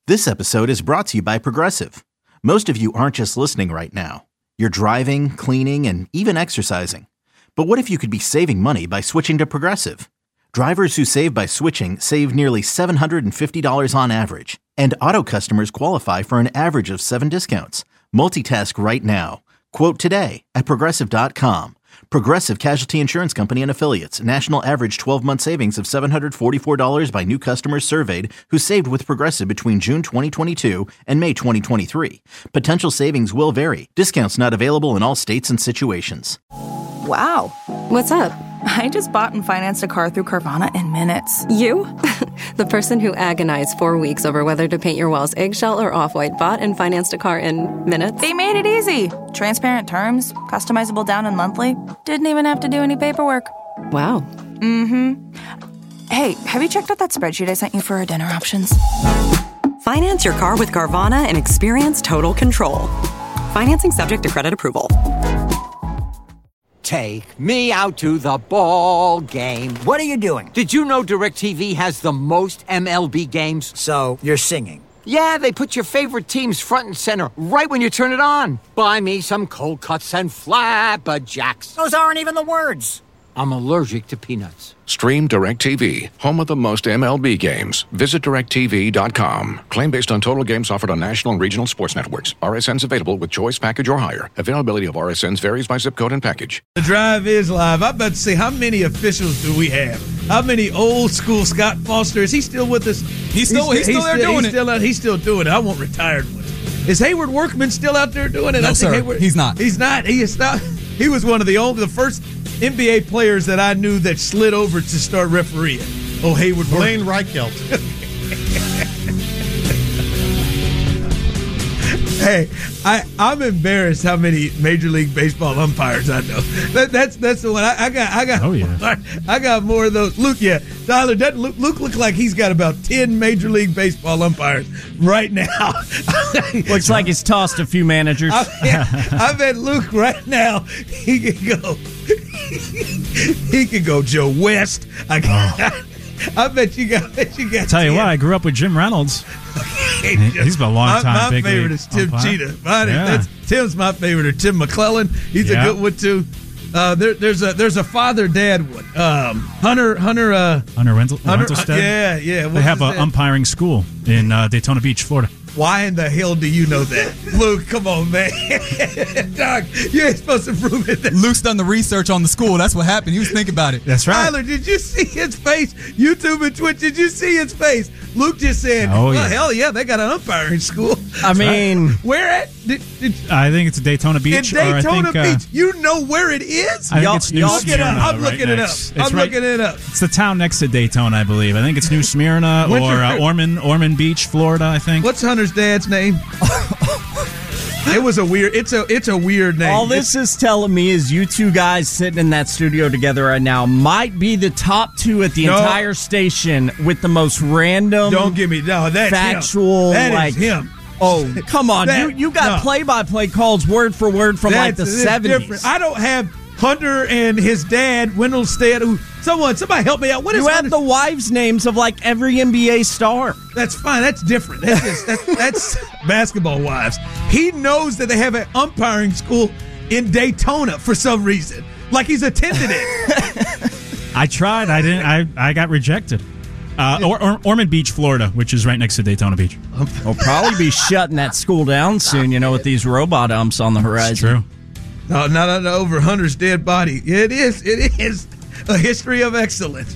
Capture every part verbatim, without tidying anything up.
This episode is brought to you by Progressive. Most of you aren't just listening right now. You're driving, cleaning, and even exercising. But what if you could be saving money by switching to Progressive? Drivers who save by switching save nearly seven hundred fifty dollars on average. And auto customers qualify for an average of seven discounts. Multitask right now. Quote today at Progressive dot com. Progressive Casualty Insurance Company and Affiliates. National average twelve-month savings of seven hundred forty-four dollars by new customers surveyed who saved with Progressive between June twenty twenty-two and May twenty twenty-three. Potential savings will vary. Discounts not available in all states and situations. Wow. What's up? I just bought and financed a car through Carvana in minutes. You? The person who agonized four weeks over whether to paint your walls eggshell or off-white bought and financed a car in minutes? They made it easy. Transparent terms, customizable down and monthly. Didn't even have to do any paperwork. Wow. Mm-hmm. Hey, have you checked out that spreadsheet I sent you for our dinner options? Finance your car with Carvana and experience total control. Financing subject to credit approval. Take me out to the ball game. What are you doing? Did you know DirecTV has the most M L B games? So, you're singing? Yeah, they put your favorite teams front and center right when you turn it on. Buy me some cold cuts and flapjacks. Those aren't even the words. I'm allergic to peanuts. Stream DirecTV, home of the most M L B games. Visit direct T V dot com. Claim based on total games offered on national and regional sports networks. R S Ns available with choice package or higher. Availability of R S Ns varies by zip code and package. The Drive is live. I'm about to say, how many officials do we have? How many old school? Scott Foster, is he still with us? He's still, he's, he's still there still, doing he's it. Still out, he's still doing it. I want retired ones. Is Hayward Workman still out there doing it? No, I think sir. Hayward, he's not. He's not. He is not. He was one of the old, the first N B A players that I knew that slid over to start refereeing. Oh, Hayward Blaine Reichelt. Hey, I, I'm embarrassed how many Major League Baseball umpires I know. That, that's that's the one I, I got. I got. Oh yeah. More, I got more of those. Luke, yeah, Tyler. Doesn't Luke, Luke look like he's got about ten Major League Baseball umpires right now. Looks like he's tossed a few managers. I, I bet Luke right now he can go. He can go Joe West. I, oh. I bet you got. I bet you got. Tell you ten. what, I grew up with Jim Reynolds. He's been a long time. My, my big favorite league is Tim umpire. Cheetah. Mine, Yeah. that's, Tim's my favorite. Or Tim McClellan. He's Yeah. a good one too. Uh, there, there's a there's a father dad one. Um, Hunter Hunter uh, Hunter Wenzel, Hunter. Wenzelstead. Yeah, yeah. They What's have his an name? umpiring school in uh, Daytona Beach, Florida. Why in the hell do you know that, Luke? Come on, man. Doc, you ain't supposed to prove it. Luke's done the research on the school. That's what happened. He was thinking about it. That's right. Tyler, did you see his face? YouTube and Twitch, did you see his face? Luke just said, Oh, well, yeah. hell yeah, they got an umpiring school. I mean, Where at? Did, did, I think it's Daytona Beach. in Daytona or I think, Beach. Uh, You know where it is? I think Y'all- it's New y'all Look it Smyrna. up. I'm right looking it up. next. I'm It's right- looking it up. It's the town next to Daytona, I believe. I think it's New Smyrna Winter- or uh, Ormond, Ormond Beach, Florida. I think. What's Hunter's dad's name? It was a weird. It's a. It's a weird name. all this is telling me is you two guys sitting in that studio together right now might be the top two at the No. entire station with the most random, Don't give me no. That's factual, Him. That is like him. Oh, come on. That- you you got no. play-by-play calls word for word from like the That's- it's seventies. different. I don't have Hunter and his dad, Wendelstead. Who? Someone. Somebody help me out. What is You have Hunter's- the wives' names of like every N B A star. That's fine. That's different. That's just, that's, that's basketball wives. He knows that they have an umpiring school in Daytona for some reason. Like he's attended it. I tried. I didn't. I, I got rejected. Uh, or, or, Ormond Beach, Florida, which is right next to Daytona Beach. We'll probably be shutting that school down soon, you know, with these robot umps on the horizon. It's true. No, not no, no, over Hunter's dead body. It is. It is a history of excellence.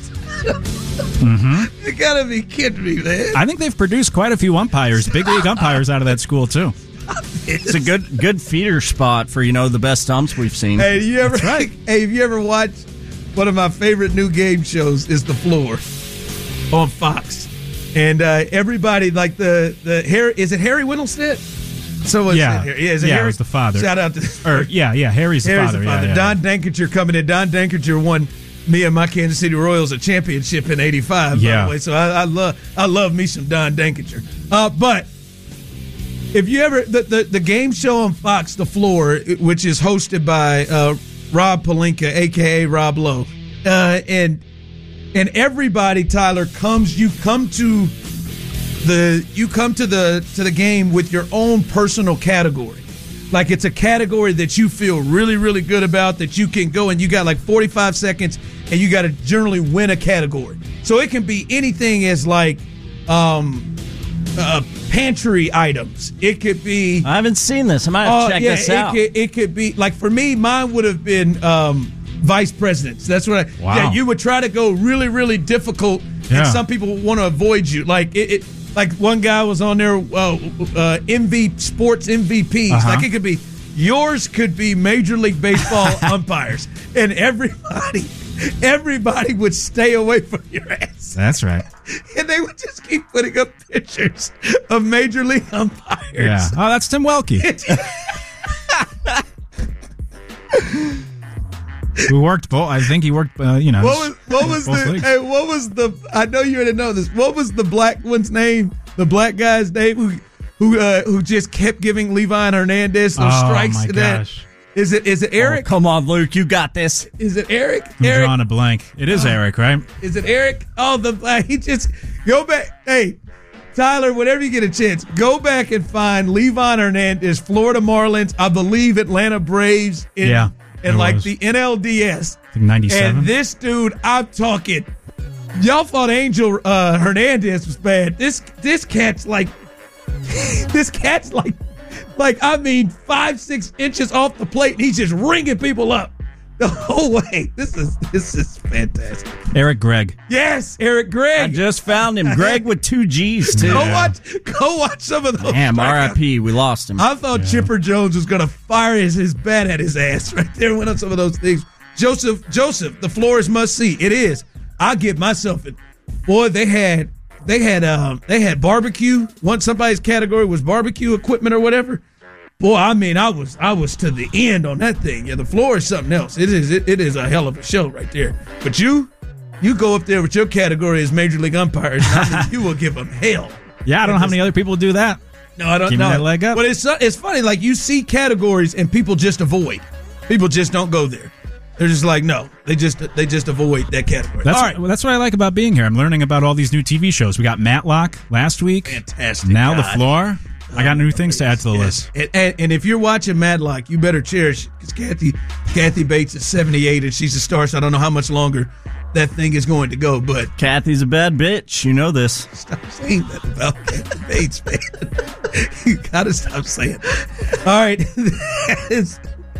Mm-hmm. You gotta be kidding me, man. I think they've produced quite a few umpires, big league umpires out of that school, too. It's a good good feeder spot for, you know, the best umps we've seen. Hey, you ever? That's right. Hey, have you ever watched one of my favorite new game shows? Is The Floor on Fox, and uh, everybody like the the Harry. Is it Harry Windelstead? Someone Yeah. said, yeah, is it Yeah, it Harry? was the father. Shout out to Or yeah, yeah, Harry's the Harry's father. the father. Yeah, yeah, Don Dankinger coming in. Don Dankinger won me and my Kansas City Royals a championship in eighty-five. Yeah. By the way, so I, I love I love me some Don Dankinger. Uh, but if you ever the, the the game show on Fox, The Floor, which is hosted by uh, Rob Pelinka, aka Rob Lowe, uh, and and everybody, Tyler, comes you come to the you come to the to the game with your own personal category. Like it's a category that you feel really, really good about, that you can go and you got like forty-five seconds and you got to generally win a category. So it can be anything as like um, uh, pantry items. It could be. I haven't seen this. I might have to uh, check yeah, this it out. Could, it could be like for me, mine would have been um, vice presidents. That's what I. Wow. Yeah, you would try to go really, really difficult, Yeah. and some people want to avoid you. Like it. it like one guy was on there, uh, uh, M V sports M V Ps. Uh-huh. Like it could be. Yours could be Major League Baseball umpires, and everybody, everybody would stay away from your ass. That's right. And they would just keep putting up pictures of Major League umpires. Yeah. Oh, that's Tim Welke. We worked both. I think he worked. Uh, you know. What was what was both the? leagues. Hey, what was the? I know you didn't know this. What was the black one's name? The black guy's name who who uh, who just kept giving Levi Hernandez those Oh, strikes. my that, gosh. Is it is it Eric? Oh, come on, Luke, you got this. Is it Eric? I'm Eric? drawing a blank. It is Oh. Eric, right? Is it Eric? Oh, the uh, he just go back. Hey, Tyler, whenever you get a chance, go back and find Levi Hernandez, Florida Marlins, I believe Atlanta Braves, in, Yeah, in it like was. the N L D S. I think ninety-seven. And this dude, I'm talking. Y'all thought Angel uh, Hernandez was bad. This this cat's like, this cat's like, like I mean, five six inches off the plate, and he's just ringing people up the whole way. This is this is fantastic. Eric Gregg. Yes, Eric Gregg. I just found him. Greg with two G's, too. Go watch, go watch some of those. Damn, R I P. We lost him. I thought Chipper Jones was going to fire his, his bat at his ass right there. Went on some of those things. Joseph, Joseph, the floor is must see. It is. I give myself it. Boy, they had they had um they had barbecue. Once somebody's category was barbecue equipment or whatever. Boy, I mean, I was I was to the end on that thing. Yeah, the floor is something else. It is it, it is a hell of a show right there. But you, you go up there with your category as Major League umpires, and I mean, you will give them hell. Yeah, I don't know how many other people do that. No, I don't Give me know. that leg up. But it's it's funny. Like you see categories and people just avoid. People just don't go there. They're just like, no, they just they just avoid that category. That's, all right, well, that's what I like about being here. I'm learning about all these new T V shows. We got Matlock last week. Fantastic. Now God. The Floor. I got new things to add to the list. And, and, and if you're watching Matlock, you better cherish because Kathy Kathy Bates is seventy-eight and she's a star. So I don't know how much longer that thing is going to go. But Kathy's a bad bitch. You know this. Stop saying that about Kathy Bates, man. You gotta stop saying that. All right, that is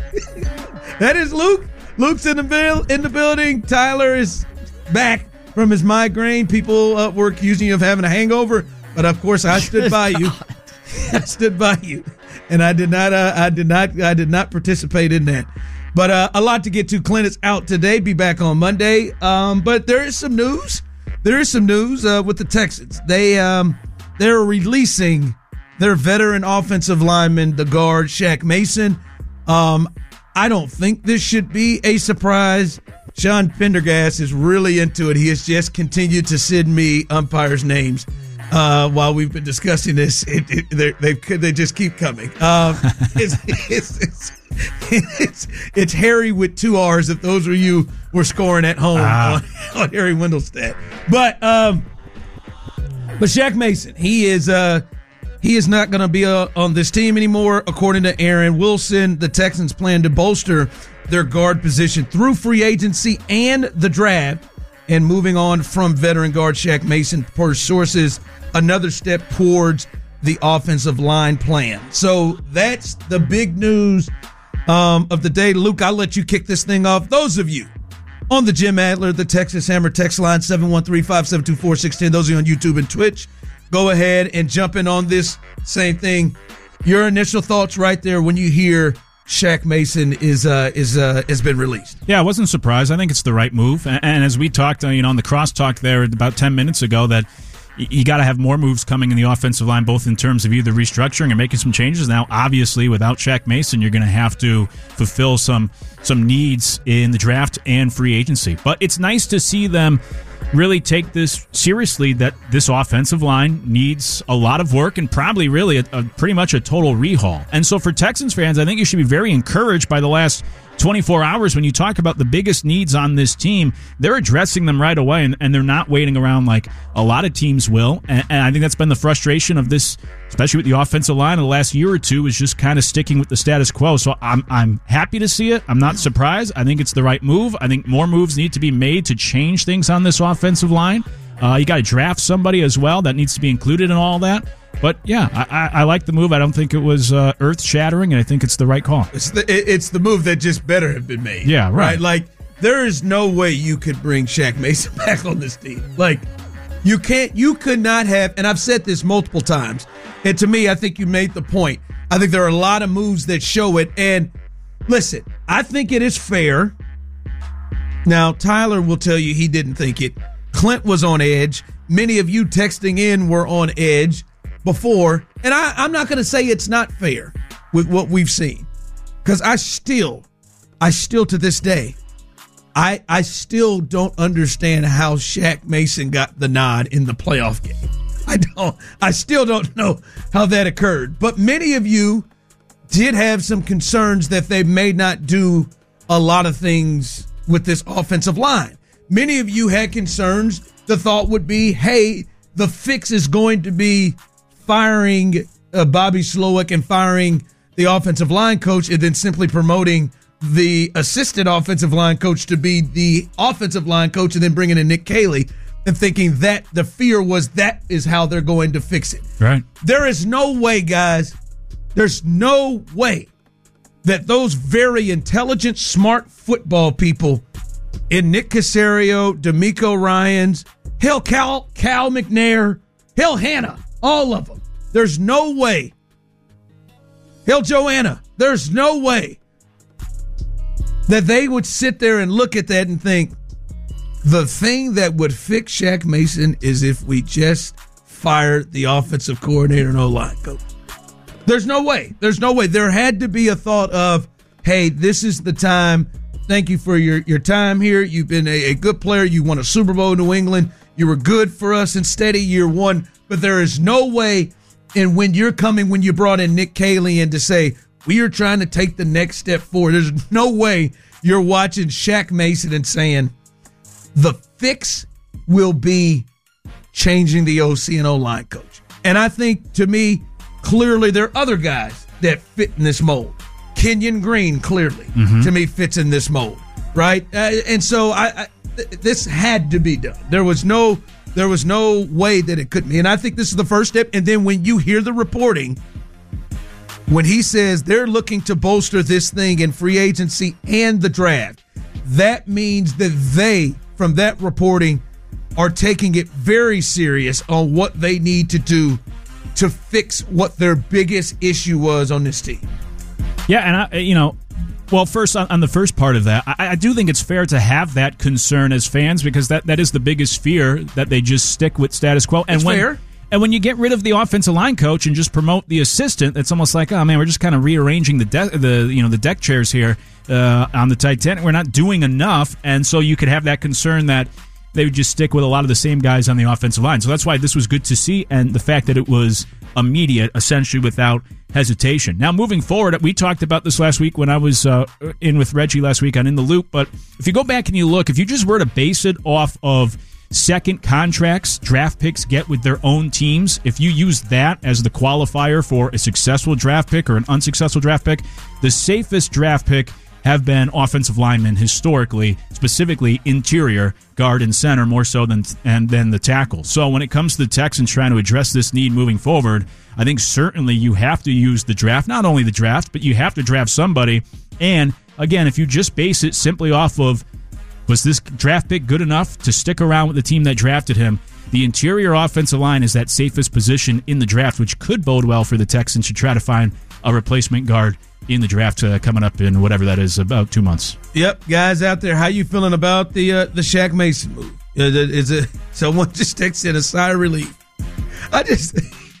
that is Luke. Luke's in the bill in the building. Tyler is back from his migraine. People uh, were accusing you of having a hangover, but of course I stood by you. I stood by you, and I did not. Uh, I did not. I did not participate in that. But uh, a lot to get to. Clint is out today. Be back on Monday. Um, but there is some news. There is some news uh, with the Texans. They um, they're releasing their veteran offensive lineman, the guard Shaq Mason. Um, I don't think this should be a surprise. Sean Pendergast is really into it. He has just continued to send me umpires' names uh, while we've been discussing this. It, it, they they just keep coming. Um, it's, it's, it's, it's, it's Harry with two R's. If those of you were scoring at home ah. on, on Harry Wendelstedt, but um, but Shaq Mason, he is uh. He is not going to be uh, on this team anymore, according to Aaron Wilson. The Texans plan to bolster their guard position through free agency and the draft, and moving on from veteran guard Shaq Mason, per sources, another step towards the offensive line plan. So that's the big news um, of the day. Luke, I'll let you kick this thing off. Those of you on the Jim Adler, the Texas Hammer text line, seven one three, five seven two, four six one zero. Those of you on YouTube and Twitch, go ahead and jump in on this same thing. Your initial thoughts right there when you hear Shaq Mason is uh, is uh, has been released. Yeah, I wasn't surprised. I think it's the right move. And, and as we talked, uh, you know, on the crosstalk there about ten minutes ago, that y- you got to have more moves coming in the offensive line, both in terms of either restructuring or making some changes. Now, obviously, without Shaq Mason, you're going to have to fulfill some some needs in the draft and free agency. But it's nice to see them really take this seriously, that this offensive line needs a lot of work and probably really a, a pretty much a total rehaul. And so for Texans fans, I think you should be very encouraged by the last twenty-four hours, when you talk about the biggest needs on this team, they're addressing them right away, and, and they're not waiting around like a lot of teams will. And, and I think that's been the frustration of this, especially with the offensive line in the last year or two, is just kind of sticking with the status quo. So I'm I'm happy to see it. I'm not surprised. I think it's the right move. I think more moves need to be made to change things on this offensive line. Uh, you got to draft somebody as well. That needs to be included in all that. But, yeah, I, I, I like the move. I don't think it was uh, earth-shattering, and I think it's the right call. It's the, it's the move that just better have been made. Yeah, right. right. Like, there is no way you could bring Shaq Mason back on this team. Like, you can't, you could not have, and I've said this multiple times, and to me, I think you made the point. I think there are a lot of moves that show it, and listen, I think it is fair. Now, Tyler will tell you he didn't think it. Clint was on edge. Many of you texting in were on edge before. And I, I'm not going to say it's not fair with what we've seen. Because I still, I still to this day, I I still don't understand how Shaq Mason got the nod in the playoff game. I don't. I still don't know how that occurred. But many of you did have some concerns that they may not do a lot of things with this offensive line. Many of you had concerns. The thought would be, hey, the fix is going to be firing uh, Bobby Slowick and firing the offensive line coach and then simply promoting the assistant offensive line coach to be the offensive line coach and then bringing in Nick Caley and thinking that the fear was that is how they're going to fix it. Right. There is no way, guys. There's no way that those very intelligent, smart football people in Nick Caserio, D'Amico Ryans, hell, Cal, Cal McNair, hell, Hannah, all of them. There's no way. Hell, Joanna, there's no way that they would sit there and look at that and think, the thing that would fix Shaq Mason is if we just fired the offensive coordinator and O-line coach. There's no way. There's no way. There had to be a thought of, hey, this is the time. Thank you for your, your time here. You've been a, a good player. You won a Super Bowl in New England. You were good for us in steady year one. But there is no way, and when you're coming, when you brought in Nick Caley in to say, we are trying to take the next step forward, there's no way you're watching Shaq Mason and saying, the fix will be changing the O C and O-line coach. And I think, to me, clearly there are other guys that fit in this mold. Kenyon Green, clearly, mm-hmm. to me, fits in this mold, right? Uh, and so I, I th- this had to be done. There was no there was no way that it couldn't be. And I think this is the first step. And then when you hear the reporting, when he says they're looking to bolster this thing in free agency and the draft, that means that they, from that reporting, are taking it very serious on what they need to do to fix what their biggest issue was on this team. Yeah, and I, you know, well, first on, on the first part of that, I, I do think it's fair to have that concern as fans because that, that is the biggest fear, that they just stick with status quo. And it's when, fair. And when you get rid of the offensive line coach and just promote the assistant, it's almost like, oh man, we're just kind of rearranging the de- the you know the deck chairs here uh, on the Titanic. We're not doing enough, and so you could have that concern that they would just stick with a lot of the same guys on the offensive line. So that's why this was good to see, and the fact that it was immediate, essentially without hesitation. Now, moving forward, we talked about this last week when I was uh, in with Reggie last week on In the Loop, but if you go back and you look, if you just were to base it off of second contracts draft picks get with their own teams, if you use that as the qualifier for a successful draft pick or an unsuccessful draft pick, the safest draft pick have been offensive linemen historically, specifically interior, guard and center, more so than and than the tackle. So when it comes to the Texans trying to address this need moving forward, I think certainly you have to use the draft, not only the draft, but you have to draft somebody. And again, if you just base it simply off of, was this draft pick good enough to stick around with the team that drafted him, the interior offensive line is that safest position in the draft, which could bode well for the Texans to try to find a replacement guard in the draft uh, coming up in whatever that is, about two months. Yep, guys out there, how you feeling about the uh, the Shaq Mason move? Uh, is it someone just texted a sigh of relief? I just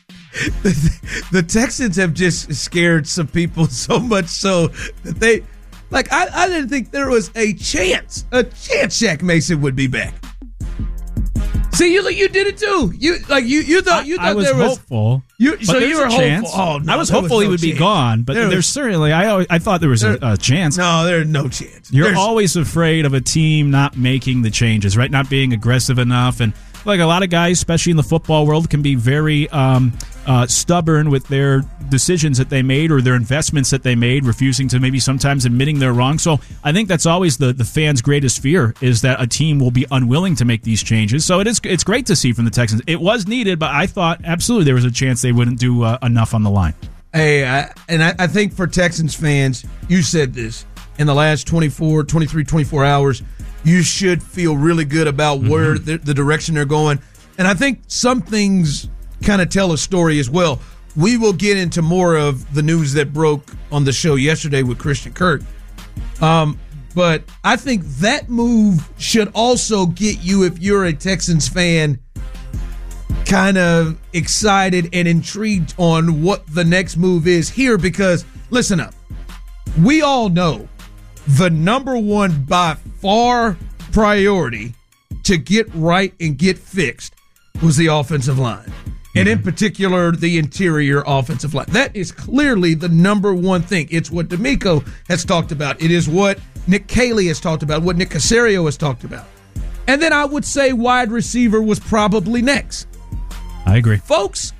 the, the Texans have just scared some people so much so that they like I, I didn't think there was a chance a chance Shaq Mason would be back. See, you you did it too. You like you you thought you thought I was there was hopeful. You but so you were a hopeful. Chance. Oh, no, I was there hopeful was he no would chance. be gone, but There was- there's certainly I always, I thought there was a, a chance. No, there's no chance. You're There's- always afraid of a team not making the changes, right? Not being aggressive enough. And like a lot of guys, especially in the football world, can be very um, uh, stubborn with their decisions that they made or their investments that they made, refusing to maybe sometimes admitting they're wrong. So I think that's always the, the fans' greatest fear is that a team will be unwilling to make these changes. So it is it's great to see from the Texans. It was needed, but I thought absolutely there was a chance they wouldn't do uh, enough on the line. Hey, I, and I, I think for Texans fans, you said this, in the last twenty-four, twenty-three, twenty-four hours, you should feel really good about where Mm-hmm. the, the direction they're going. And I think some things kind of tell a story as well. We will get into more of the news that broke on the show yesterday with Christian Kirk. Um, but I think that move should also get you, if you're a Texans fan, kind of excited and intrigued on what the next move is here, because listen up, we all know the number one by far priority to get right and get fixed was the offensive line, and in particular the interior offensive line. That is clearly the number one thing. It's what D'Amico has talked about. It is what Nick Caley has talked about, what Nick Caserio has talked about. And then I would say wide receiver was probably next. I agree. Folks,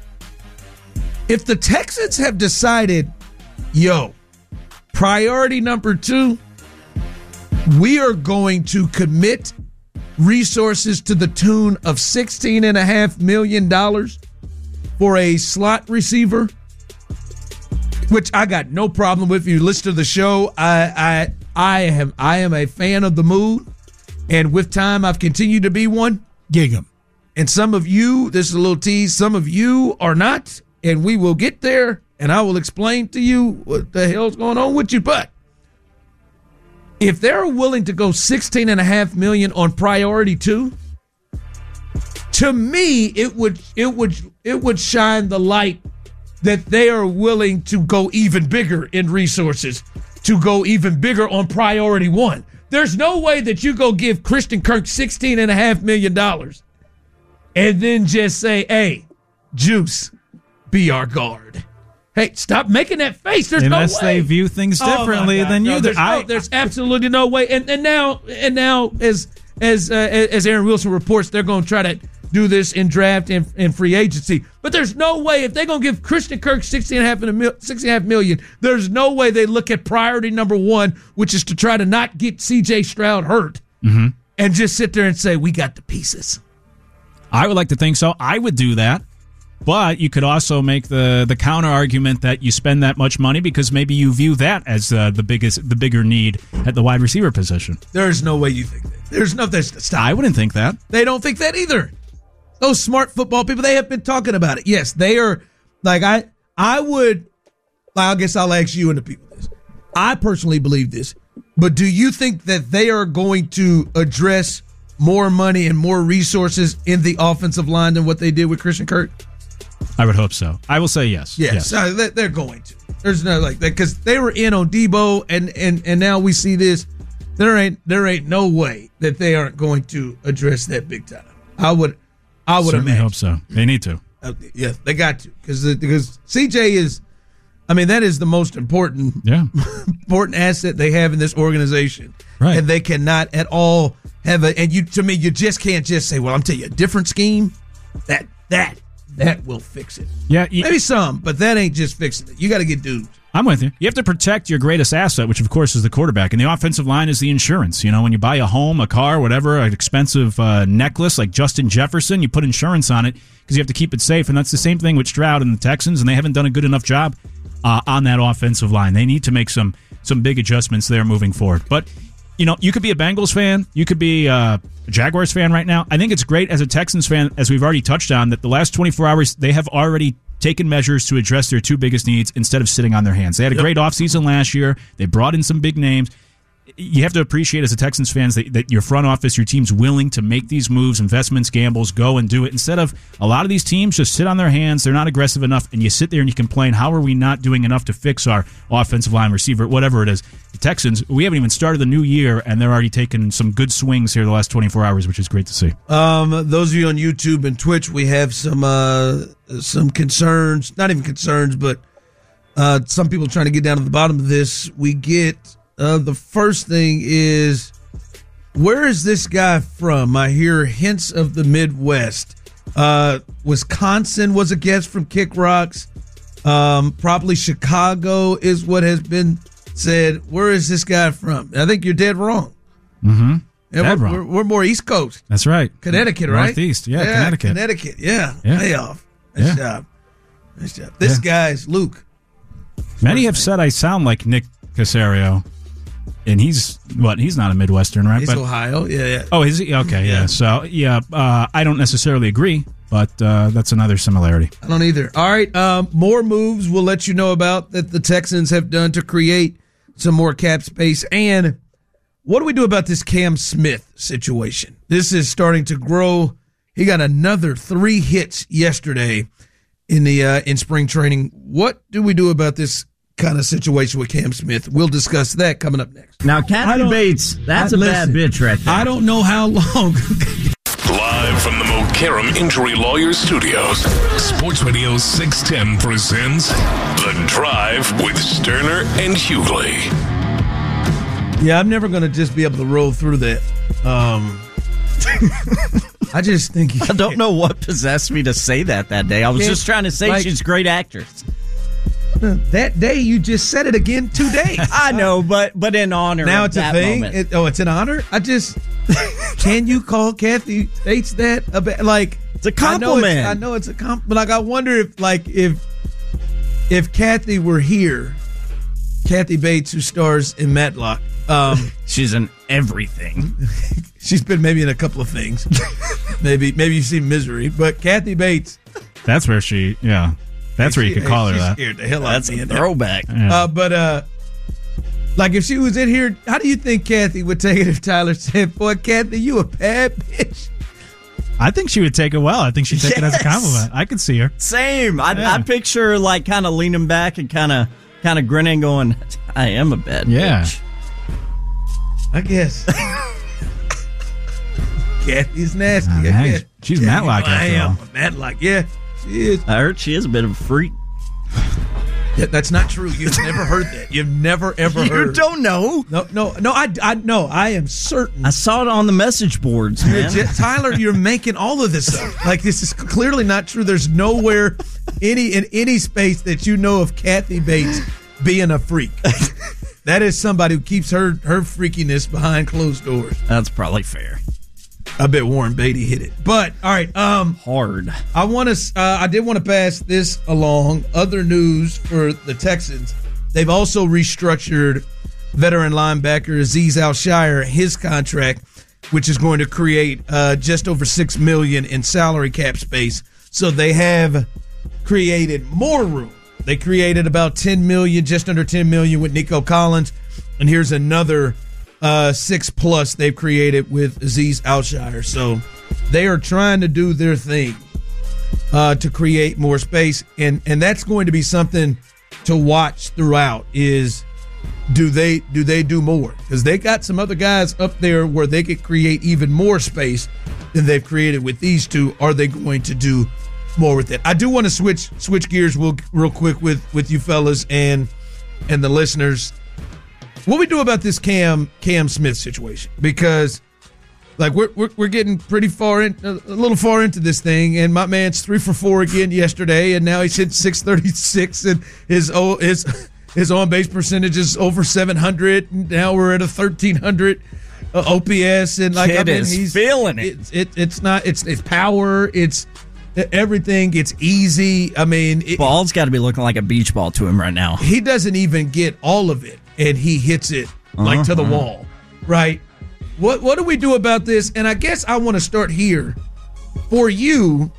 if the Texans have decided, yo, priority number two, we are going to commit resources to the tune of sixteen point five million dollars for a slot receiver, which I got no problem with. If you listen to the show, I I I am I am a fan of the move, and with time I've continued to be one. Gig 'em. And some of you, this is a little tease, some of you are not, and we will get there, and I will explain to you what the hell's going on with you. But if they're willing to go sixteen and a half million on priority two, to me, it would it would it would shine the light that they are willing to go even bigger in resources, to go even bigger on priority one. There's no way that you go give Christian Kirk sixteen and a half million dollars and then just say, hey, Juice, be our guard. Hey, stop making that face. There's Unless no way. they view things Oh, my differently God. than No, you. There's, I, no, there's absolutely no way. And and now and now as as uh, as Aaron Wilson reports, they're going to try to do this in draft and, and free agency. But there's no way if they're going to give Christian Kirk sixteen and a half and a mil, sixteen and a half million, there's no way they look at priority number one, which is to try to not get C J Stroud hurt, mm-hmm. and just sit there and say, we got the pieces. I would like to think so. I would do that. But you could also make the, the counter argument that you spend that much money because maybe you view that as uh, the biggest, the bigger need at the wide receiver position. There's no way you think that. There's no. There's stop. I wouldn't think that. They don't think that either. Those smart football people, they have been talking about it. Yes, they are. Like I, I would. I guess I'll ask you and the people this. I personally believe this, but do you think that they are going to address more money and more resources in the offensive line than what they did with Christian Kirk? I would hope so. I will say yes. Yes, yes. Uh, they're going to. There's no like that because they were in on Debo, and and and now we see this. There ain't there ain't no way that they aren't going to address that big time. I would, I would Certainly imagine. hope so. They need to. Uh, yeah, they got to because because C J is, I mean, that is the most important yeah important asset they have in this organization, right? And they cannot at all have a. And you to me, you just can't just say, well, I'm telling you, a different scheme that that. That will fix it. Yeah, you, maybe some, but that ain't just fixing it. You got to get dudes. I'm with you. You have to protect your greatest asset, which of course is the quarterback, and the offensive line is the insurance. You know, when you buy a home, a car, whatever, an expensive uh, necklace like Justin Jefferson, you put insurance on it because you have to keep it safe. And that's the same thing with Stroud and the Texans, and they haven't done a good enough job uh, on that offensive line. They need to make some some big adjustments there moving forward. But you know, you could be a Bengals fan, you could be uh, a Jaguars fan right now. I think it's great as a Texans fan, as we've already touched on, that the last twenty-four hours, they have already taken measures to address their two biggest needs instead of sitting on their hands. They had a yep. great offseason last year. They brought in some big names. you have to appreciate as a Texans fans that, that your front office, your team's willing to make these moves, investments, gambles, go and do it. Instead of a lot of these teams just sit on their hands, they're not aggressive enough, and you sit there and you complain, how are we not doing enough to fix our offensive line, receiver, whatever it is. The Texans, we haven't even started the new year, and they're already taking some good swings here the last twenty-four hours, which is great to see. Um, those of you on YouTube and Twitch, we have some uh, some concerns, not even concerns, but uh, some people trying to get down to the bottom of this. We get uh, the first thing is, where is this guy from? I hear hints of the Midwest. Uh, Wisconsin was a guest from Kick Rocks. Um, probably Chicago is what has been said. Where is this guy from? I think you're dead wrong. Mm-hmm. Yeah, dead we're, wrong. We're, we're more East Coast. That's right. Connecticut, right? Northeast, yeah, yeah Connecticut. Connecticut, yeah. Yeah. Way off. Nice Yeah. job. Nice job. This Yeah. guy's Luke. Many have said I sound like Nick Casario, and he's, what, he's not a Midwestern, right? He's But- Ohio. Yeah, yeah. Oh, is he? Okay, yeah. Yeah. So, yeah, uh, I don't necessarily agree, but uh, that's another similarity. I don't either. All right. Um, more moves we'll let you know about that the Texans have done to create some more cap space. And what do we do about this Cam Smith situation? This is starting to grow. He got another three hits yesterday in the uh, in spring training. What do we do about this kind of situation with Cam Smith? We'll discuss that coming up next. Now, Kathy Bates, that's I- a listen, bad bitch right there. I don't know how long. Live from the Mokaram Injury Lawyers Studios, Sports Radio six ten presents The Drive with Sterner and Hughley. Yeah, I'm never going to just be able to roll through that. Um, I just think I don't know what possessed me to say that that day. I was Can't- just trying to say like- she's a great actress. that day you just said it again today. I know, but but in honor Now of it's a that thing. moment. It, oh, it's an honor. I just can you call Kathy Bates that a bit, like It's a I know it's, compliment. I know it's a compliment. But like I wonder if like if if Kathy were here, Kathy Bates, who stars in Matlock, um, she's in everything. she's been maybe in a couple of things. maybe maybe you've seen Misery, but Kathy Bates. That's where she, yeah. That's where you she- could call her she that. Scared the hell out That's of me. a in there. throwback. Yeah. Uh, but uh, like if she was in here, how do you think Kathy would take it if Tyler said, "Boy, Kathy, you a bad bitch"? I think she would take it well. I think she'd take it as a Yes. compliment. I could see her. Same. I, Yeah. I picture her like kind of leaning back and kind of kind of grinning, going, "I am a bad Yeah. bitch." I guess. Kathy's nasty. Ah, I man, guess. she's Yeah, Matlock I after am all. Matlock. Yeah, she is. I heard she is a bit of a freak. Yeah, that's not true. You've never heard that. You've never ever You heard. don't know. No, no, no. I, I, no. I am certain. I saw it on the message boards, man. J- Tyler, you're making all of this up. Like this is clearly not true. There's nowhere, any in any space that you know of Kathy Bates being a freak. That is somebody who keeps her her freakiness behind closed doors. That's probably fair. I bet Warren Beatty hit it. But all right, um, Hard. I want to. Uh, I did want to pass this along. Other news for the Texans: they've also restructured veteran linebacker Azeez Al-Shire, his contract, which is going to create uh, just over six million in salary cap space. So they have created more room. They created about ten million, just under ten million with Nico Collins, and here's another uh, six plus they've created with Azeez Al-Shire. So they are trying to do their thing uh, to create more space, and and that's going to be something to watch throughout. Is do they do they do more? Because they got some other guys up there where they could create even more space than they've created with these two. Are they going to do more with it? I do want to switch switch gears real, real quick with with you fellas and and the listeners. What we do about this Cam Cam Smith situation? Because like we're we're, we're getting pretty far in, a little far into this thing, and my man's three for four again yesterday, and now he's hit six thirty six, and his oh his his on base percentage is over seven hundred. Now we're at a thirteen hundred uh, O P S, and like Kid I mean, is he's feeling it. It's it, it's not it's it's power. It's everything. It's easy. I mean, it, Ball's got to be looking like a beach ball to him right now. he doesn't even get all of it, and he hits it like to the Uh-huh. wall, right? What what do we do about this? And I guess I want to start here. For you,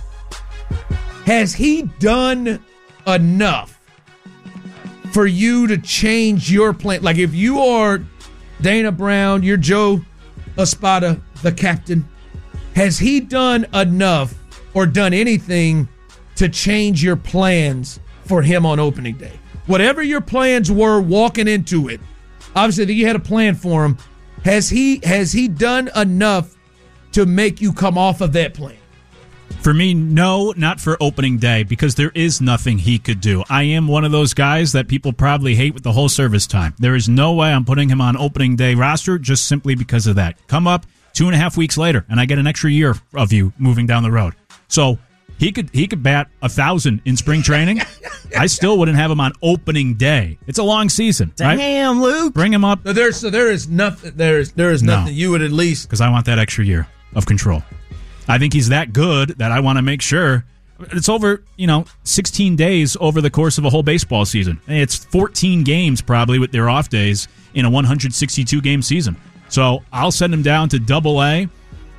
has he done enough for you to change your plan? Like if you are Dana Brown, you're Joe Espada, the captain. Has he done enough or done anything to change your plans for him on opening day? Whatever your plans were walking into it, obviously you had a plan for him. Has he has he done enough to make you come off of that plan? For me, no, not for opening day, because there is nothing he could do. I am one of those guys that people probably hate with the whole service time. There is no way I'm putting him on opening day roster just simply because of that. Come up two and a half weeks later, and I get an extra year of you moving down the road. So he could he could bat a thousand in spring training. I still wouldn't have him on opening day. It's a long season. Damn, right? Luke. Bring him up. So there's so there is nothing. There is there is No. nothing you would at least because I want that extra year of control. I think he's that good that I want to make sure. It's over, you know, sixteen days over the course of a whole baseball season. It's fourteen games probably with their off days in a one hundred sixty-two game season. So I'll send him down to double A.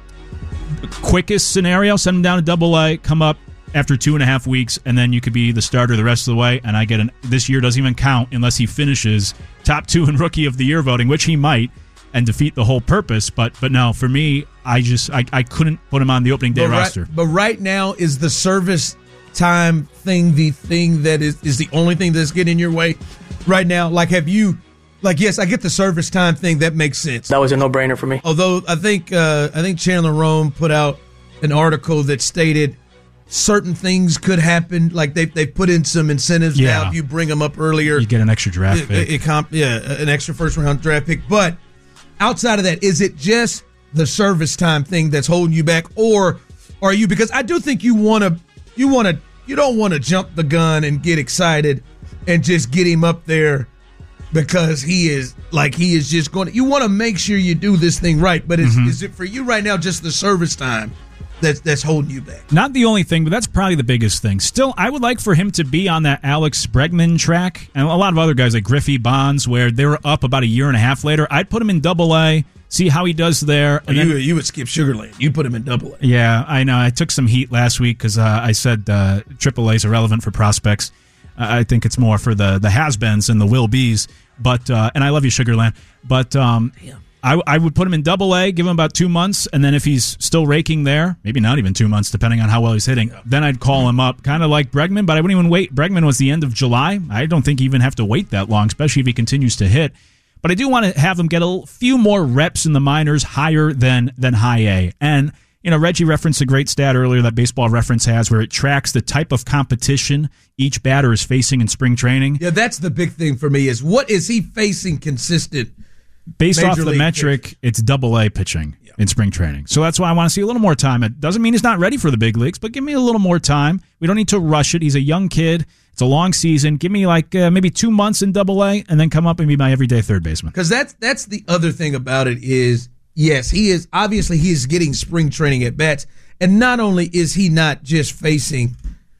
Quickest scenario, send him down to double A, come up after two and a half weeks, and then you could be the starter the rest of the way. And I get an this year doesn't even count unless he finishes top two in rookie of the year voting, which he might, and defeat the whole purpose. But but no, for me, I just I, I couldn't put him on the opening day but roster. Right, but right now, is the service time thing the thing that is, is the only thing that's getting in your way right now? Like, have you, like, yes, I get the service time thing. That makes sense. That was a no-brainer for me. Although I think uh, I think Chandler Rome put out an article that stated certain things could happen. Like they they put in some incentives Yeah. now if you bring them up earlier. You get an extra draft It- pick. it comp- yeah, an extra first round draft pick. But outside of that, is it just the service time thing that's holding you back, or are you? Because I do think you want to, you want to, you don't want to jump the gun and get excited and just get him up there because he is like he is just going to. You want to make sure you do this thing right. But is, Mhm. is it for you right now just the service time that's that's holding you back? Not the only thing, but that's probably the biggest thing. Still, I would like for him to be on that Alex Bregman track, and a lot of other guys like Griffey, Bonds, where they were up about a year and a half later. I'd put him in double A, see how he does there. And you then, you would skip Sugarland. You put him in double A. yeah, I know. I took some heat last week because uh, I said uh, triple A is irrelevant for prospects. Uh, I think it's more for the the has-beens and the will-bees. But uh, and I love you, Sugarland. But um, I, I would put him in double A, give him about two months, and then if he's still raking there, maybe not even two months, depending on how well he's hitting, then I'd call him up, kind of like Bregman, but I wouldn't even wait. Bregman was the end of July. I don't think you even have to wait that long, especially if he continues to hit. But I do want to have him get a few more reps in the minors higher than than high A. And, you know, Reggie referenced a great stat earlier that Baseball Reference has where it tracks the type of competition each batter is facing in spring training. Yeah, that's the big thing for me is what is he facing consistent? Based Major off the league metric, pitching. it's double A pitching in spring training. So that's why I want to see a little more time. It doesn't mean he's not ready for the big leagues, but give me a little more time. We don't need to rush it. He's a young kid. It's a long season. Give me like uh, maybe two months in double A and then come up and be my everyday third baseman. Because that's that's the other thing about it is, yes, he is obviously he is getting spring training at bats, and not only is he not just facing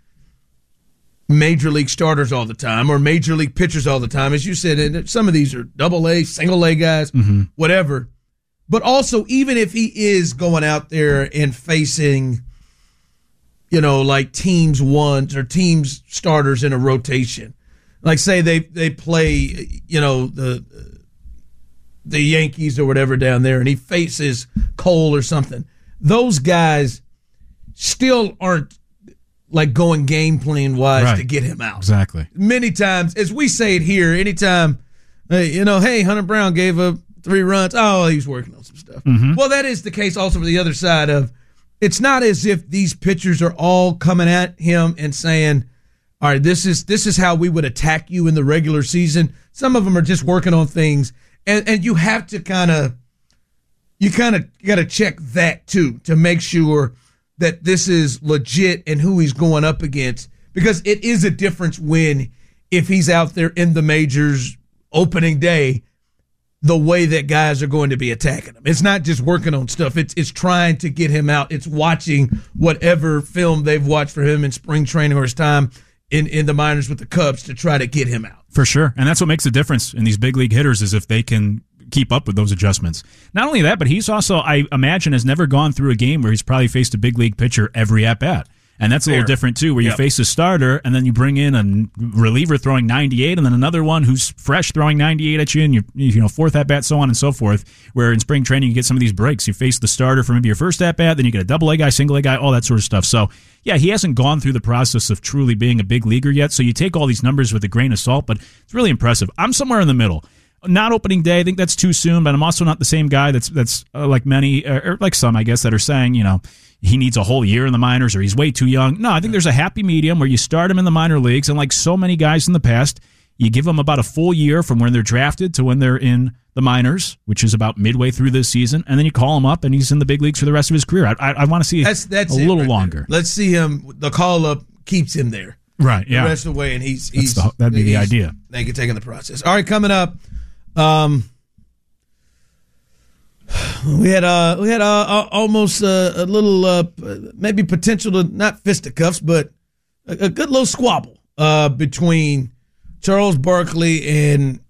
major league starters all the time or major league pitchers all the time, as you said, and some of these are double A, single A guys, Mm-hmm. whatever. But also, even if he is going out there and facing, you know, like teams ones or teams starters in a rotation, like say they they play, you know, the the Yankees or whatever down there, and he faces Cole or something, those guys still aren't like going game plan wise Right. to get him out. Exactly. Many times, as we say it here, anytime, hey, you know, hey, Hunter Brown gave up three runs. Oh, he was working on some stuff. Mhm. Well, that is the case also for the other side of, it's not as if these pitchers are all coming at him and saying, all right, this is this is how we would attack you in the regular season. Some of them are just working on things, and, and you have to kind of, you kind of got to check that too to make sure that this is legit and who he's going up against, because it is a difference when if he's out there in the majors opening day, the way that guys are going to be attacking him. It's not just working on stuff. It's it's trying to get him out. It's watching whatever film they've watched for him in spring training or his time in, in the minors with the Cubs to try to get him out. For sure. And that's what makes the difference in these big league hitters is if they can keep up with those adjustments. Not only that, but he's also, I imagine, has never gone through a game where he's probably faced a big league pitcher every at-bat. And that's a little Fair. different, too, where you Yep. face a starter, and then you bring in a reliever throwing ninety-eight, and then another one who's fresh throwing ninety-eight at you, and you you know fourth at-bat, so on and so forth, where in spring training you get some of these breaks. You face the starter for maybe your first at-bat, then you get a double-A guy, single-A guy, all that sort of stuff. So, yeah, he hasn't gone through the process of truly being a big leaguer yet, so you take all these numbers with a grain of salt, but it's really impressive. I'm somewhere in the middle. Not opening day, I think that's too soon, but I'm also not the same guy that's that's uh, like many, uh, or like some, I guess, that are saying, you know, he needs a whole year in the minors or he's way too young. No, I think there's a happy medium where you start him in the minor leagues, and like so many guys in the past, you give them about a full year from when they're drafted to when they're in the minors, which is about midway through this season, and then you call him up and he's in the big leagues for the rest of his career. I, I, I want to see that's, that's a little right longer. There. Let's see him. The call-up keeps him there. Right, yeah. The rest of the way, and he's, he's the, that'd be the idea. They can take in the process. All right, coming up, um, we had uh we had uh, uh almost uh, a little uh maybe potential to not fisticuffs, but a, a good little squabble uh between Charles Barkley and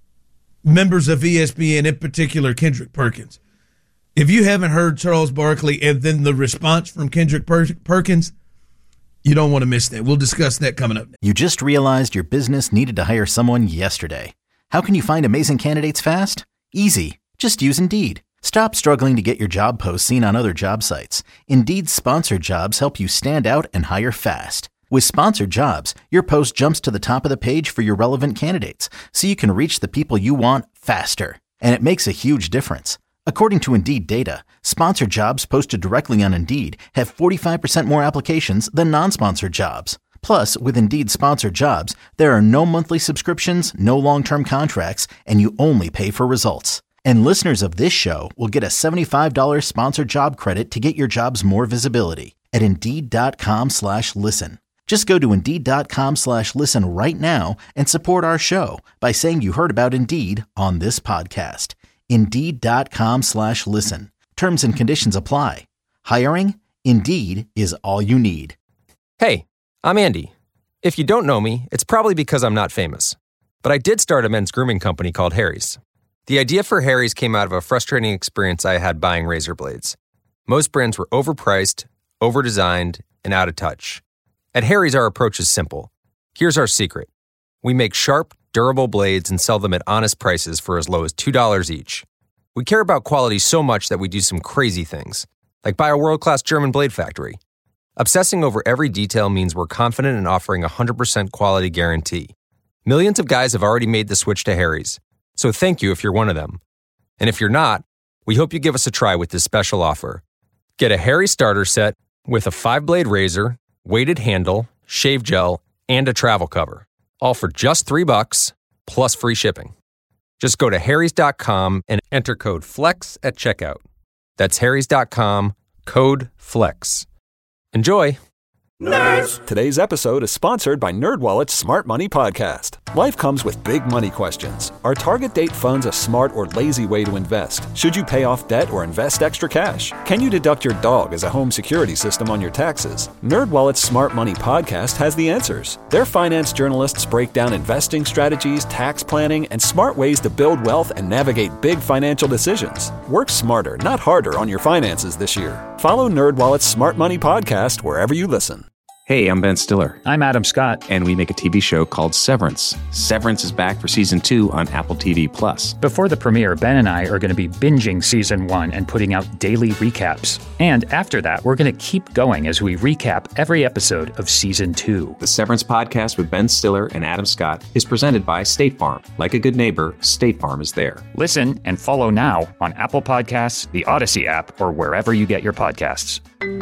members of E S P N, in particular Kendrick Perkins. If you haven't heard Charles Barkley and then the response from Kendrick per- Perkins, you don't want to miss that. We'll discuss that coming up. You just realized your business needed to hire someone yesterday. How can you find amazing candidates fast? Easy. Just use Indeed. Stop struggling to get your job posts seen on other job sites. Indeed's sponsored jobs help you stand out and hire fast. With sponsored jobs, your post jumps to the top of the page for your relevant candidates, so you can reach the people you want faster. And it makes a huge difference. According to Indeed data, sponsored jobs posted directly on Indeed have forty-five percent more applications than non-sponsored jobs. Plus, with Indeed sponsored jobs, there are no monthly subscriptions, no long-term contracts, and you only pay for results. And listeners of this show will get a seventy-five dollars sponsored job credit to get your jobs more visibility at Indeed.com slash listen. Just go to Indeed.com slash listen right now and support our show by saying you heard about Indeed on this podcast. Indeed.com slash listen. Terms and conditions apply. Hiring? Indeed is all you need. Hey, I'm Andy. If you don't know me, it's probably because I'm not famous. But I did start a men's grooming company called Harry's. The idea for Harry's came out of a frustrating experience I had buying razor blades. Most brands were overpriced, overdesigned, and out of touch. At Harry's, our approach is simple. Here's our secret. We make sharp, durable blades and sell them at honest prices for as low as two dollars each. We care about quality so much that we do some crazy things, like buy a world-class German blade factory. Obsessing over every detail means we're confident in offering a one hundred percent quality guarantee. Millions of guys have already made the switch to Harry's. So thank you if you're one of them. And if you're not, we hope you give us a try with this special offer. Get a Harry starter set with a five-blade razor, weighted handle, shave gel, and a travel cover. All for just three bucks, plus free shipping. Just go to harrys dot com and enter code FLEX at checkout. That's harrys dot com, code FLEX. Enjoy! Nerds! Today's episode is sponsored by NerdWallet's Smart Money Podcast. Life comes with big money questions. Are target date funds a smart or lazy way to invest? Should you pay off debt or invest extra cash? Can you deduct your dog as a home security system on your taxes? NerdWallet's Smart Money Podcast has the answers. Their finance journalists break down investing strategies, tax planning, and smart ways to build wealth and navigate big financial decisions. Work smarter, not harder on your finances this year. Follow NerdWallet's Smart Money Podcast wherever you listen. Hey, I'm Ben Stiller. I'm Adam Scott. And we make a T V show called Severance. Severance is back for season two on Apple T V Plus. Before the premiere, Ben and I are going to be binging season one and putting out daily recaps. And after that, we're going to keep going as we recap every episode of season two. The Severance podcast with Ben Stiller and Adam Scott is presented by State Farm. Like a good neighbor, State Farm is there. Listen and follow now on Apple Podcasts, the Odyssey app, or wherever you get your podcasts.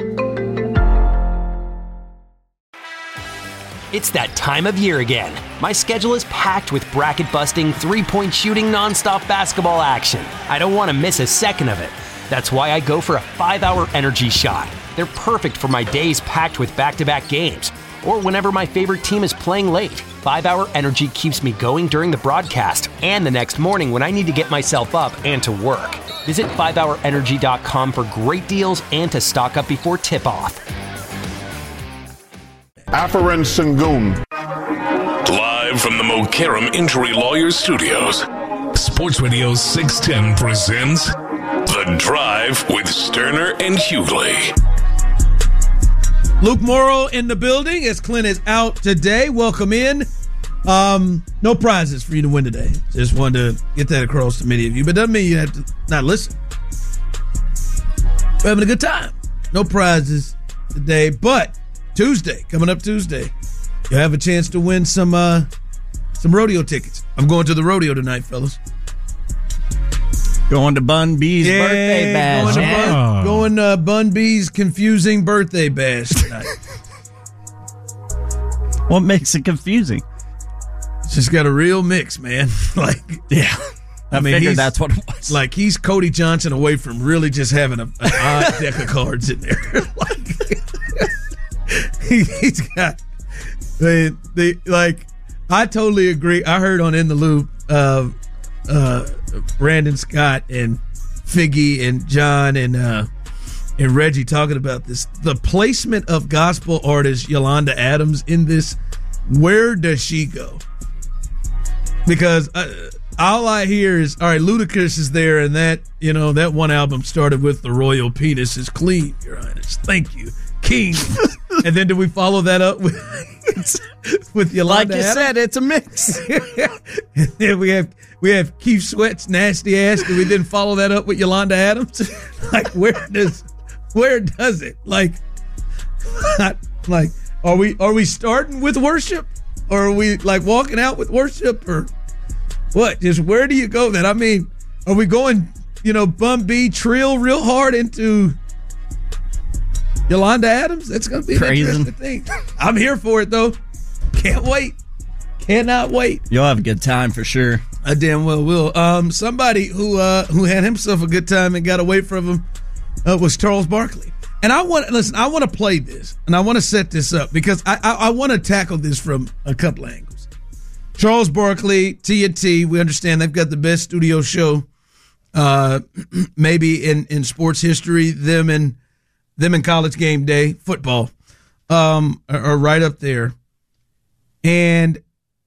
It's that time of year again. My schedule is packed with bracket-busting, three-point shooting, nonstop basketball action. I don't want to miss a second of it. That's why I go for a five-hour energy shot. They're perfect for my days packed with back-to-back games, or whenever my favorite team is playing late. five-hour energy keeps me going during the broadcast and the next morning when I need to get myself up and to work. Visit five hour energy dot com for great deals and to stock up before tip-off. Afferent Sengun. Live from the Mokaram Injury Lawyers Studios, Sports Radio six ten presents The Drive with Sterner and Hughley. Luke Morrow in the building as Clint is out today. Welcome in. Um, no prizes for you to win today. Just wanted to get that across to many of you, but doesn't mean you have to not listen. We're having a good time. No prizes today, but Tuesday, coming up Tuesday, you'll have a chance to win some uh, some rodeo tickets. I'm going to the rodeo tonight, fellas. Going to Bun B's yeah, birthday bash. Going to yeah. Bun, going to Bun B's confusing birthday bash tonight. What makes it confusing? It's just got a real mix, man. Like, yeah. I, I mean, figured that's what it was. Like, he's Cody Johnson away from really just having a, an odd deck of cards in there. Like, he, he's got, they, they, like, I totally agree. I heard on In the Loop, uh, uh, Brandon Scott and Figgy and John and uh, and Reggie talking about this. The placement of gospel artist Yolanda Adams in this. Where does she go? Because uh, all I hear is, all right, Ludacris is there, and that, you know, that one album started with The Royal Penis is Clean, Your Highness. Thank you, King. And then do we follow that up with with Yolanda Like you Adams? said, it's a mix. And then we have we have Keith Sweat's Nasty Ass. Do we then follow that up with Yolanda Adams? Like, where does where does it? Like, not, like are we are we starting with worship? Or are we like walking out with worship, or what? Just where do you go then? I mean, are we going, you know, Bun B trill real hard into Yolanda Adams? That's going to be an Crazy. interesting thing. I'm here for it, though. Can't wait. Cannot wait. You'll have a good time for sure. I damn well will. Um, somebody who uh, who had himself a good time and got away from him uh, was Charles Barkley. And I want listen. I want to play this, and I want to set this up because I I, I want to tackle this from a couple angles. Charles Barkley, T N T. We understand they've got the best studio show, uh, maybe in, in sports history. Them and them and College Game Day football, um, are, are right up there. And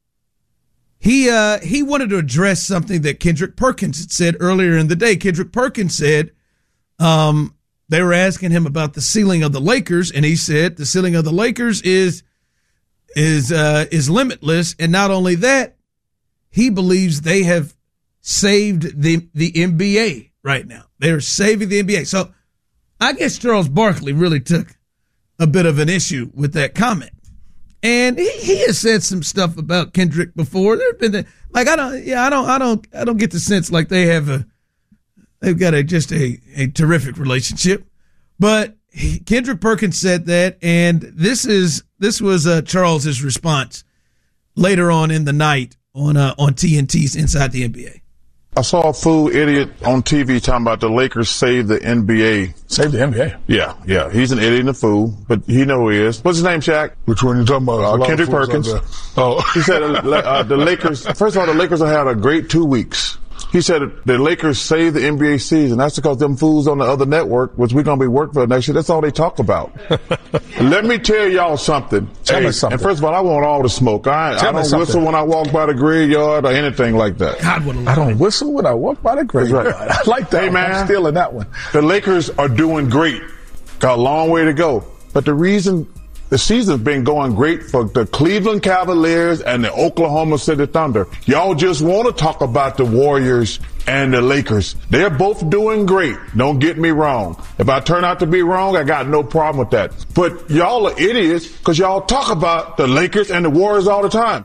he uh, he wanted to address something that Kendrick Perkins had said earlier in the day. Kendrick Perkins said, um. They were asking him about the ceiling of the Lakers, and he said the ceiling of the Lakers is is uh, is limitless. And not only that, he believes they have saved the the N B A right now. They are saving the N B A. So I guess Charles Barkley really took a bit of an issue with that comment, and he, he has said some stuff about Kendrick before. There've been the, like I don't yeah I don't I don't I don't get the sense like they have a. They've got a just a, a terrific relationship, but he, Kendrick Perkins said that, and this is this was uh, Charles's response later on in the night on uh, on T N T's Inside the N B A. I saw a fool idiot on T V talking about the Lakers save the N B A. Save the N B A? Yeah, yeah. He's an idiot and a fool, but he know who he is. What's his name, Shaq? Which one you talking about? Uh, Kendrick Perkins. Oh, he said uh, uh, the Lakers. First of all, the Lakers have had a great two weeks. He said the Lakers saved the N B A season. That's because them fools on the other network, which we're going to be working for next year, that's all they talk about. Let me tell y'all something. Tell hey, me something. And first of all, I want all the smoke. I, I don't whistle when I walk by the graveyard or anything like that. God, what a I don't whistle when I walk by the graveyard. Right. I like that. Hey, man. I'm stealing that one. The Lakers are doing great. Got a long way to go. But the reason the season's been going great for the Cleveland Cavaliers and the Oklahoma City Thunder. Y'all just want to talk about the Warriors and the Lakers. They're both doing great. Don't get me wrong. If I turn out to be wrong, I got no problem with that. But y'all are idiots because y'all talk about the Lakers and the Warriors all the time.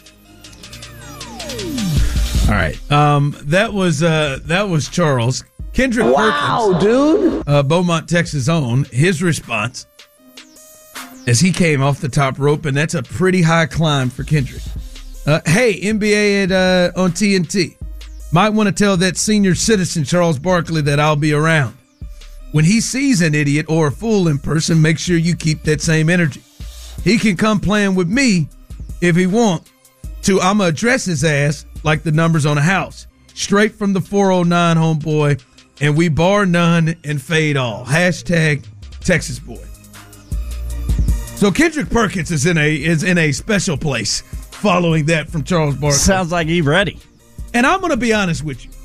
All right. Um, that was uh, that was Charles. Kendrick Wow, Perkins, dude. Uh, Beaumont, Texas' own, his response as he came off the top rope, and that's a pretty high climb for Kendrick. Uh, hey, N B A at, uh, on T N T. Might want to tell that senior citizen, Charles Barkley, that I'll be around. When he sees an idiot or a fool in person, make sure you keep that same energy. He can come playing with me if he wants to. I'm going to address his ass like the numbers on a house. Straight from the four oh nine, homeboy. And we bar none and fade all. Hashtag Texas boy. So Kendrick Perkins is in a is in a special place following that from Charles Barkley. Sounds like he's ready. And I'm going to be honest with you.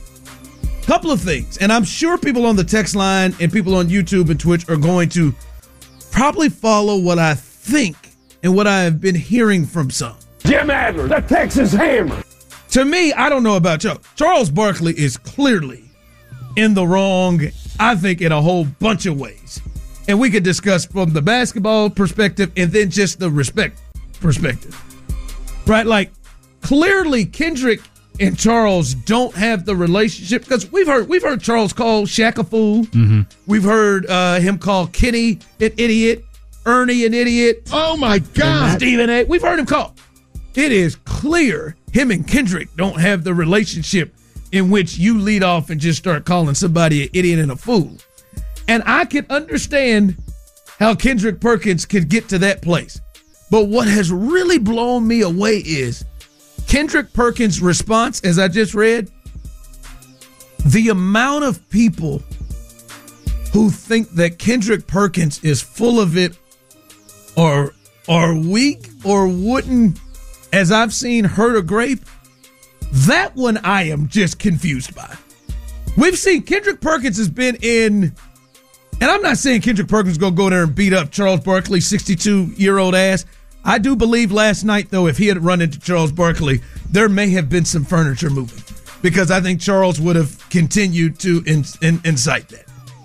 Couple of things. And I'm sure people on the text line and people on YouTube and Twitch are going to probably follow what I think and what I have been hearing from some. Jim Adler, the Texas Hammer. To me, I don't know about y'all. Charles Barkley is clearly in the wrong, I think, in a whole bunch of ways. And we could discuss from the basketball perspective and then just the respect perspective. Right? Like, clearly Kendrick and Charles don't have the relationship, because we've heard we've heard Charles call Shaq a fool. Mm-hmm. We've heard uh, him call Kenny an idiot, Ernie an idiot. Oh, my God. Stephen A. We've heard him call. It is clear him and Kendrick don't have the relationship in which you lead off and just start calling somebody an idiot and a fool. And I can understand how Kendrick Perkins could get to that place. But what has really blown me away is Kendrick Perkins' response, as I just read. The amount of people who think that Kendrick Perkins is full of it or are weak or wouldn't, as I've seen, hurt a grape, that one I am just confused by. We've seen Kendrick Perkins has been in, and I'm not saying Kendrick Perkins is going to go there and beat up Charles Barkley's sixty-two-year-old ass. I do believe last night, though, if he had run into Charles Barkley, there may have been some furniture moving, because I think Charles would have continued to in, in, incite that.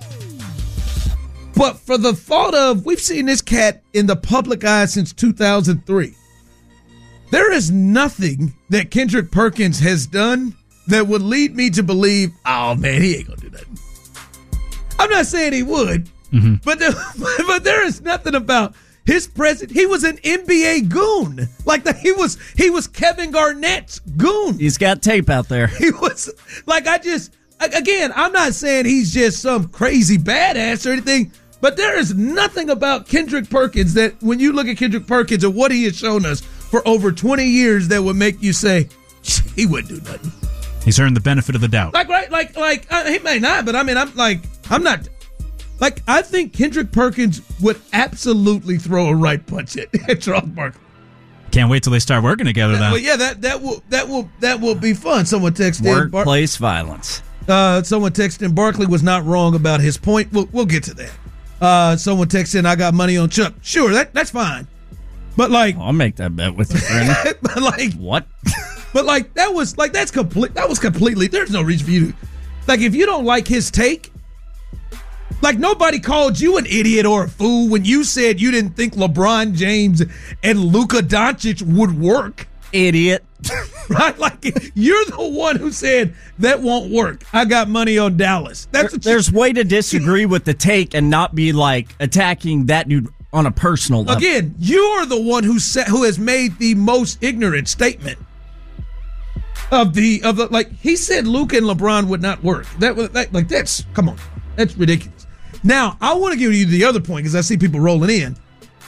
But for the thought of, we've seen this cat in the public eye since two thousand three. There is nothing that Kendrick Perkins has done that would lead me to believe, oh, man, he ain't going to do nothing. I'm not saying he would, mm-hmm. but, there, but there is nothing about his present. He was an N B A goon. Like the, he was he was Kevin Garnett's goon. He's got tape out there. He was, like, I just, again, I'm not saying he's just some crazy badass or anything, but there is nothing about Kendrick Perkins that, when you look at Kendrick Perkins and what he has shown us for over twenty years, that would make you say, he wouldn't do nothing. He's earned the benefit of the doubt. Like, right, like, like, uh, he may not, but I mean, I'm like, I'm not, like, I think Kendrick Perkins would absolutely throw a right punch at, at Charles Barkley. Can't wait till they start working together, then. Well, yeah, that that will that will that will be fun. Someone texted workplace Bar- violence. Uh, someone texted in, Barkley was not wrong about his point. We'll we'll get to that. Uh, someone texted in, I got money on Chuck. Sure, that that's fine. But like, oh, I'll make that bet with you, friend. But like, what? But like, that was like that's complete. That was completely. There's no reason for you to, like, if you don't like his take. Like, nobody called you an idiot or a fool when you said you didn't think LeBron James and Luka Doncic would work. Idiot. Right? Like, you're the one who said that won't work. I got money on Dallas. That's there, There's way to disagree with the take and not be, like, attacking that dude on a personal level. Again, you're the one who said, who has made the most ignorant statement of the, of the, like, he said Luka and LeBron would not work. That was, that, like, that's, come on. That's ridiculous. Now, I want to give you the other point because I see people rolling in.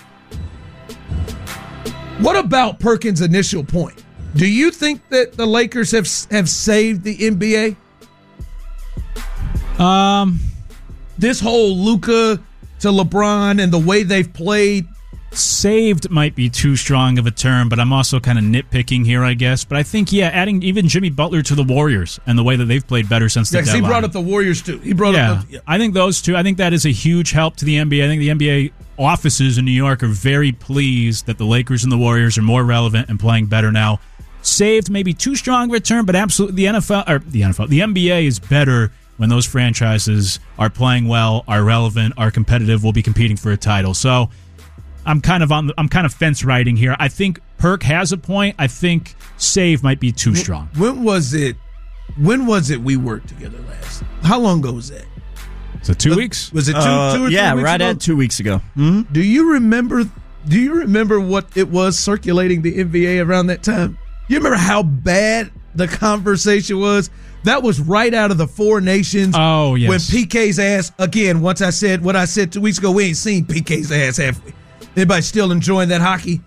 What about Perkins' initial point? Do you think that the Lakers have have saved the N B A? Um, this whole Luka to LeBron and the way they've played. Saved might be too strong of a term, but I'm also kind of nitpicking here, I guess. But I think, yeah, adding even Jimmy Butler to the Warriors and the way that they've played better since the yeah, deadline. He brought up the Warriors, too. He brought yeah, up the, yeah. I think those two, I think that is a huge help to the N B A. I think the N B A offices in New York are very pleased that the Lakers and the Warriors are more relevant and playing better now. Saved, maybe too strong of a term, but absolutely the N F L, or the N F L, the N B A is better when those franchises are playing well, are relevant, are competitive, will be competing for a title. So I'm kind of on the, I'm kind of fence riding here. I think Perk has a point. I think save might be too strong. When was it? When was it we worked together last? How long ago was that? So two was, weeks? Was it two, uh, two or yeah, three weeks right ago? at two weeks ago. Mm-hmm. Do you remember? Do you remember what it was circulating the N B A around that time? You remember how bad the conversation was? That was right out of the Four Nations. Oh, yes. When P K's ass, again, once I said what I said two weeks ago, we ain't seen P K's ass, have we? Anybody still enjoying that hockey?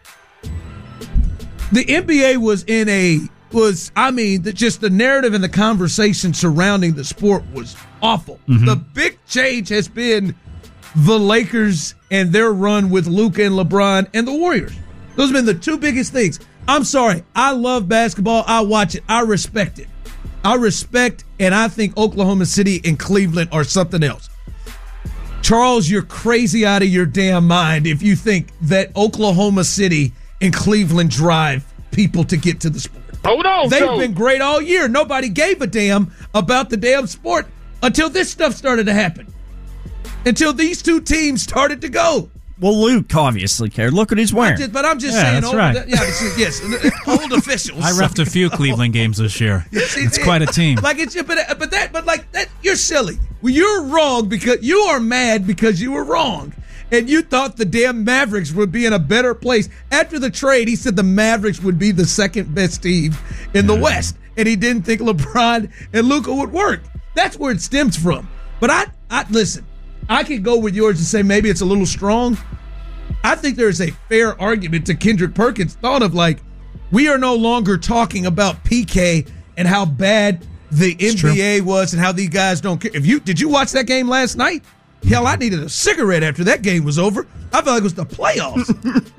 The N B A was in a, was, I mean, the, just the narrative and the conversation surrounding the sport was awful. Mm-hmm. The big change has been the Lakers and their run with Luka and LeBron and the Warriors. Those have been the two biggest things. I'm sorry. I love basketball. I watch it. I respect it. I respect, and I think Oklahoma City and Cleveland are something else. Charles, you're crazy out of your damn mind if you think that Oklahoma City and Cleveland drive people to get to the sport. Hold on, They've so- been great all year. Nobody gave a damn about the damn sport until this stuff started to happen. Until these two teams started to go. Well, Luke obviously cared. Look what he's wearing. Just, but I'm just Yeah, saying, that's old, right. yeah, this is- yes, old officials. I reffed a few Cleveland games this year. Yes, he It's did. quite a team. Like it's but but that but like that you're silly. Well, you're wrong because you are mad because you were wrong. And you thought the damn Mavericks would be in a better place. After the trade, he said the Mavericks would be the second best team in the West. And he didn't think LeBron and Luka would work. That's where it stems from. But I, I listen, I could go with yours and say maybe it's a little strong. I think there's a fair argument to Kendrick Perkins' thought of like, we are no longer talking about P K and how bad the It's N B A was and how these guys don't care. If you did you watch that game last night? Hell, I needed a cigarette after that game was over. I felt like it was the playoffs.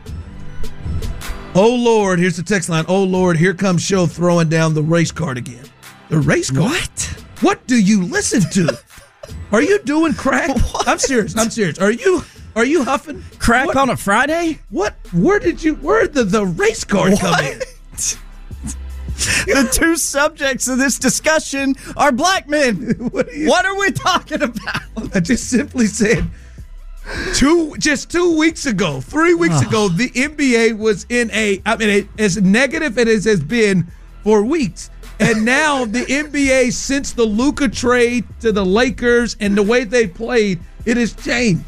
Oh, Lord, here's the text line. Oh, Lord, here comes Show throwing down the race card again. The race card? What? What do you listen to? Are you doing crack? What? I'm serious. I'm serious. Are you are you huffing? Crack what, on a Friday? What? Where did you, where did the, the race card come in? The two subjects of this discussion are black men. What are, you, what are we talking about? I just simply said two, just two weeks ago, three weeks ago, the N B A was in a, I mean, it, as negative as it has been for weeks. And now the N B A, since the Luka trade to the Lakers and the way they played, it has changed.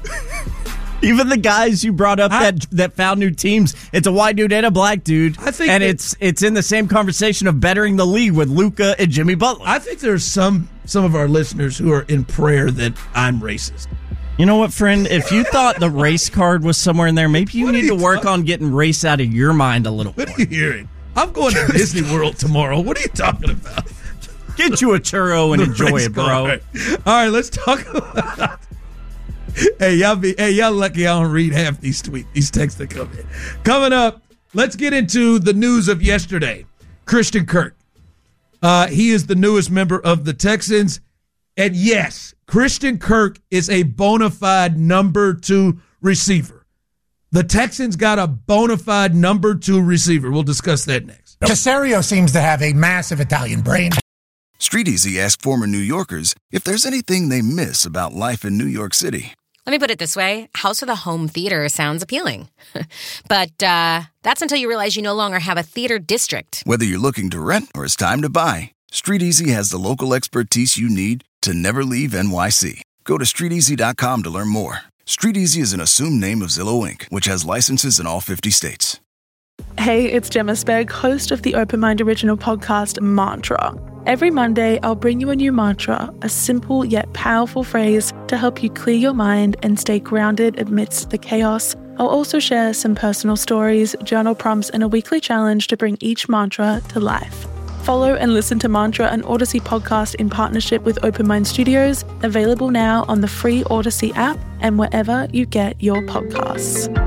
Even the guys you brought up I, that that found new teams, it's a white dude and a black dude, I think and that, it's it's in the same conversation of bettering the league with Luka and Jimmy Butler. I think there's some some of our listeners who are in prayer that I'm racist. You know what, friend? If you thought the race card was somewhere in there, maybe you what need you to work talking? on getting race out of your mind a little What more. are you hearing? I'm going to Disney World tomorrow. What are you talking about? Get you a churro and The enjoy race it, bro. card. All right, let's talk about Hey, y'all be hey, y'all lucky I don't read half these tweets, these texts that come in. Coming up, let's get into the news of yesterday. Christian Kirk. Uh, he is the newest member of the Texans. And yes, Christian Kirk is a bona fide number two receiver. The Texans got a bona fide number two receiver. We'll discuss that next. Caserio seems to have a massive Italian brain. Street Easy asked former New Yorkers if there's anything they miss about life in New York City. Let me put it this way. House of the Home Theater sounds appealing. But uh, that's until you realize you no longer have a theater district. Whether you're looking to rent or it's time to buy, Street Easy has the local expertise you need to never leave N Y C. Go to street easy dot com to learn more. Street Easy is an assumed name of Zillow Incorporated, which has licenses in all fifty states. Hey, it's Gemma Spegg, host of the Open Mind original podcast, Mantra. Every Monday, I'll bring you a new mantra, a simple yet powerful phrase to help you clear your mind and stay grounded amidst the chaos. I'll also share some personal stories, journal prompts, and a weekly challenge to bring each mantra to life. Follow and listen to Mantra, an Odyssey podcast in partnership with Open Mind Studios, available now on the free Odyssey app and wherever you get your podcasts.